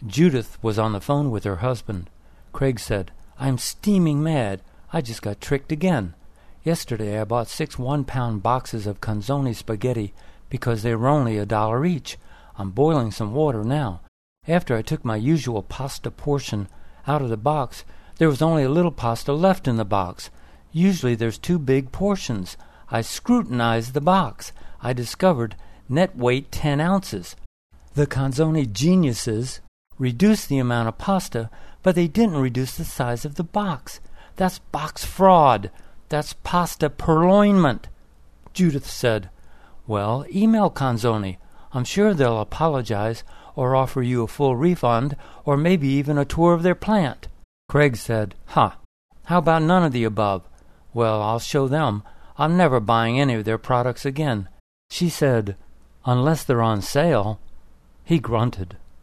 Judith was on the phone with her husband. Craig said, "I'm steaming mad. I just got tricked again. Yesterday I bought 6 one-pound boxes of Canzoni spaghetti because they were only $1 each. I'm boiling some water now. After I took my usual pasta portion out of the box, there was only a little pasta left in the box. Usually there's 2 big portions. I scrutinized the box. I discovered net weight 10 ounces. The Canzoni geniuses reduced the amount of pasta, but they didn't reduce the size of the box. That's box fraud. That's pasta purloinment." Judith said, "Well, email Canzoni. I'm sure they'll apologize or offer you a full refund or maybe even a tour of their plant." Craig said, "How about none of the above? Well, I'll show them. I'm never buying any of their products again." She said, "Unless they're on sale." He grunted.